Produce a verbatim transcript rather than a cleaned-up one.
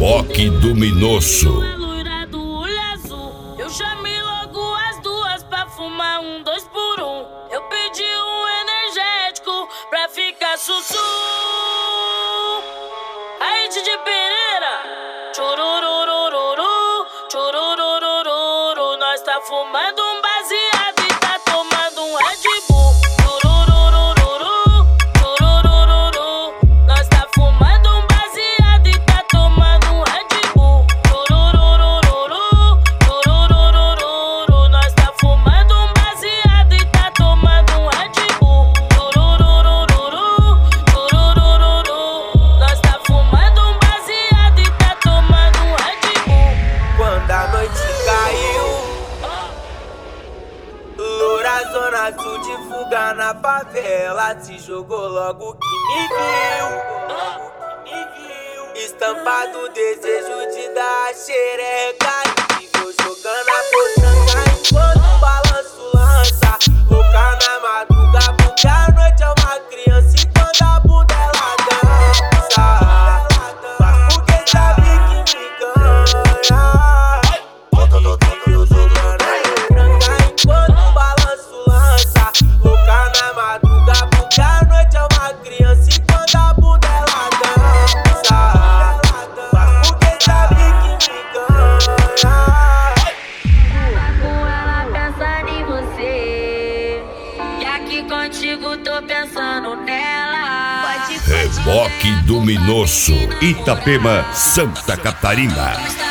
Reboque Luminoso. A loira do olho azul. Eu chamei logo as duas pra fumar um dois por um. Eu pedi um energético pra ficar sussu. Aí, Didi Pereira, churururururu, churururururu. Nós tá fumando um baseado e tá tomando um Red Bull. Churururururu, chururururu. Nós tá fumando um baseado e tá tomando um Red Bull. Churururururu, chururururu. Nós tá fumando um baseado e tá tomando um Red Bull. Churururururu, chururururu. Nós tá fumando um baseado e tá tomando um Red Bull. Quando a noite caiu, loura zona sul de fuga na favela, se jogou logo que me viu. Estampado desejo de dar a xereca e viu jogando a potranca enquanto o balanço lança. Louca na madruga porque a noite é uma criança e quando a bunda ela dança. Mas porque sabe que me ganha. Enquanto o balanço lança, louca na madruga porque a noite é uma criança e quando a bunda ela dança. Mas porque sabe que me ganha. Com ela pensando em você, e aqui contigo tô pensando nela. Pode Reboque Luminoso. Itapema, Santa Catarina.